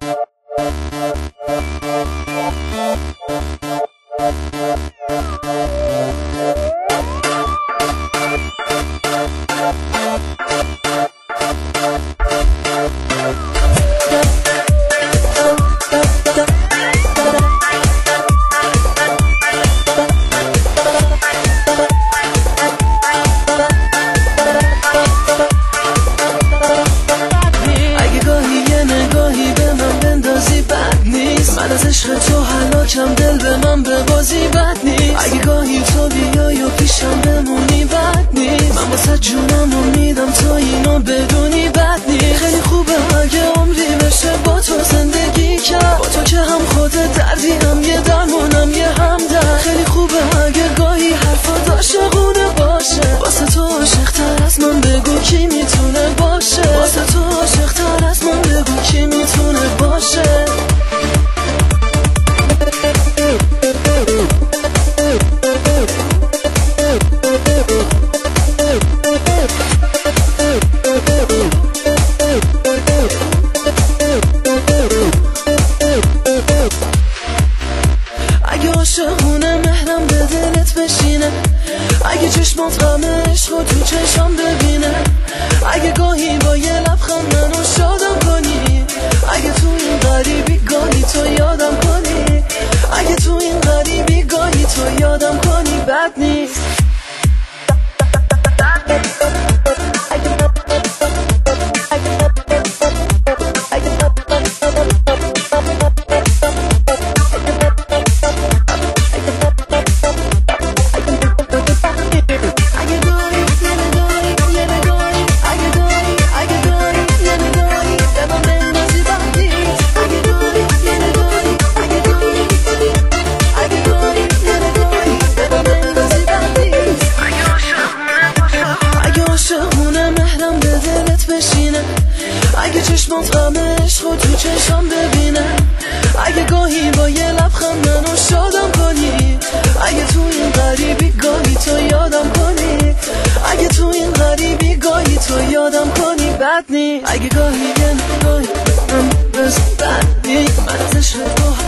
من از عشق تو هلاکم، دل به من به بازی بد نیست. اگه گاهی تو بیای و پیشم بمونی بد نیست. من واسه جونم رو میدم تا اینو بدونی بد نیست. خیلی خوبه اگه عمری بشه با تو زندگی کرد، با تو که هم خودت دردی هم یه درمونم یه همدرد. خیلی خوبه اگه گاهی حرفات عاشقونه باشه. واسه تو عاشق‌تر از من بگو کی میتونه باشه. واسه تو عاشق‌تر از من بگو کی میتونه باشه. اگه عاشقونه مهرم به دلت بشینه، اگه چشمات غم عشق رو تو چشم ببینه، اگه گاهی با یه لبخند منو شادم کنی، اگه تو این غریبی گاهی تو یادم کنی، اگه تو این غریبی گاهی تو یادم کنی بد نیست. اگه چشمات غم عشق رو تو چشم ببینه، اگه گاهی با یه لبخند منو شادم کنی، اگه تو این غریبی گاهی تو یادم کنی، اگه تو این غریبی گاهی تو یادم کنی بد نیست. اگه گاهی یه نگاهی من بد نیست. من از عشق تو